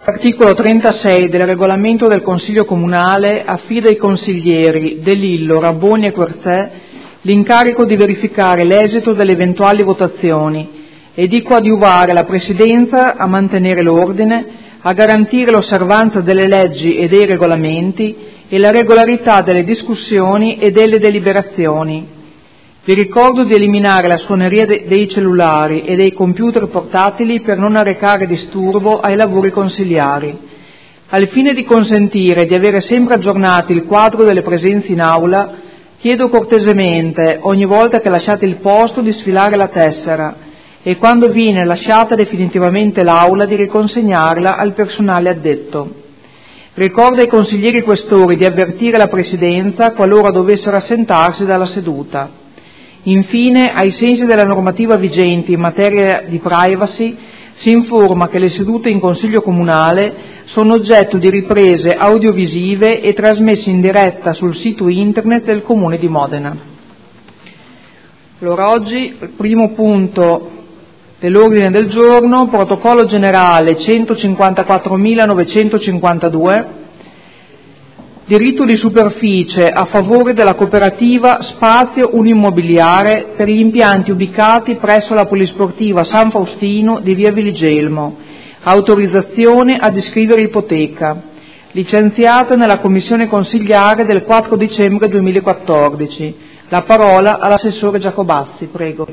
L'articolo 36 del regolamento del Consiglio Comunale affida ai consiglieri De Lillo, Rabboni e Querzè l'incarico di verificare l'esito delle eventuali votazioni e di coadiuvare la Presidenza a mantenere l'ordine, a garantire l'osservanza delle leggi e dei regolamenti e la regolarità delle discussioni e delle deliberazioni. Vi ricordo di eliminare la suoneria dei cellulari e dei computer portatili per non arrecare disturbo ai lavori consiliari. Al fine di consentire di avere sempre aggiornati il quadro delle presenze in aula, chiedo cortesemente, ogni volta che lasciate il posto, di sfilare la tessera e quando viene lasciata definitivamente l'aula di riconsegnarla al personale addetto. Ricordo ai consiglieri questori di avvertire la Presidenza qualora dovessero assentarsi dalla seduta. Infine, ai sensi della normativa vigente in materia di privacy, si informa che le sedute in Consiglio Comunale sono oggetto di riprese audiovisive e trasmesse in diretta sul sito internet del Comune di Modena. Allora, oggi il primo punto dell'ordine del giorno, protocollo generale 154.952, diritto di superficie a favore della cooperativa Spazio Unimmobiliare per gli impianti ubicati presso la Polisportiva San Faustino di via Viligelmo, autorizzazione ad iscrivere ipoteca, licenziata nella commissione consigliare del 4 dicembre 2014. La parola all'assessore Giacobazzi, prego.